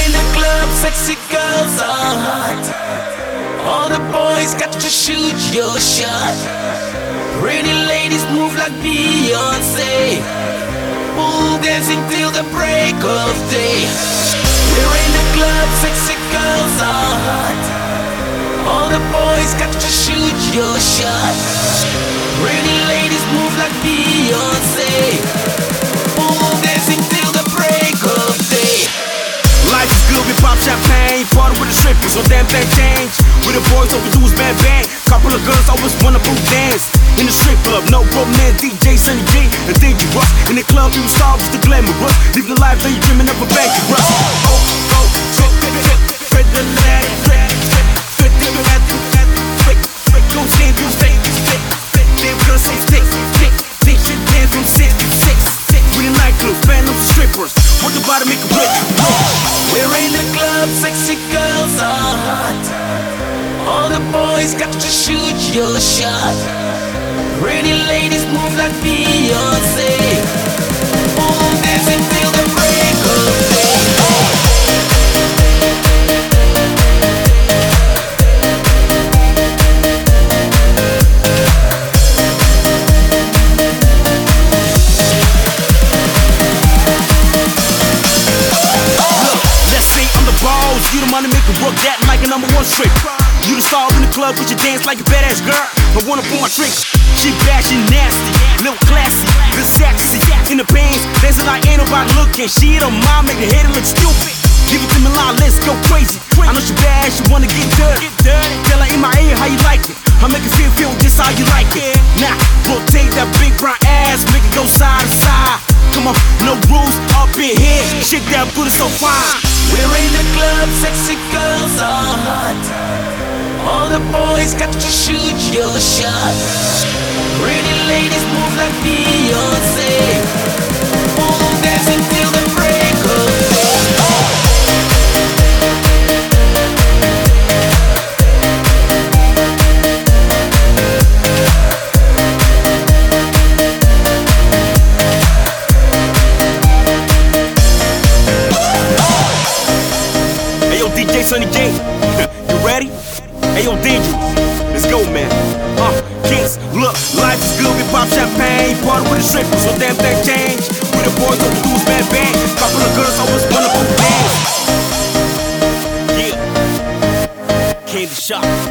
in the club, sexy girls are hot. All the boys got to shoot your shot. Pretty ladies move like Beyonce. Pool dancing till the break of day. We're in the club, sexy girls are hot. All the boys got to shoot your shot. Pretty ladies move like Beyonce. Pool dancing till the break of day. Life is good, we pop champagne, party with the strippers, no damn thing change. With the boys, all we do is bang bang. Couple of girls always wanna boot dance. In the strip club, no romance, DJ Sunny J and Dangerous. In the club, you star was the glamorous. Live the life that you dreaming of a bankrupt. Trip the leg, trip the leg, go stand, do stay, damn girls so stick, they should dance from 6 to 6. We the nightclub, fan of the strippers. Work the body, make a break. We're in the club, sexy girls are hot. All the boys got to shoot your shot. Pretty ladies move like Beyonce. Pool dancing till the break of day. You the money maker, work that like a #1 strip. You the star in the club, but you dance like a badass girl. I wanna pull my trick. She bad, she nasty, little classy, little sexy. In the bands, dancing like ain't nobody looking. She don't mind, make the head look stupid. Give it to me loud, let's go crazy. I know she bad, she wanna get dirty. Tell her in my ear how you like it. I make it feel just how you like it. Now, rotate that big brown ass, make it go side to side. Come on, no rules up in here. Shake that booty so fine. We're in the club, sexy girls are hot. All the boys got to shoot your shot. Pretty ladies move like Beyonce. Pool dancing till the break of day. DJ Sunny J, you ready? Hey yo, Dangerous, let's go, man. Kings, look, life is good, we pop champagne, party with the strippers, no damn thing change. With the boys, all we do is bang bang. Couple of girls always wanna go dance. Yeah, Candy Shop.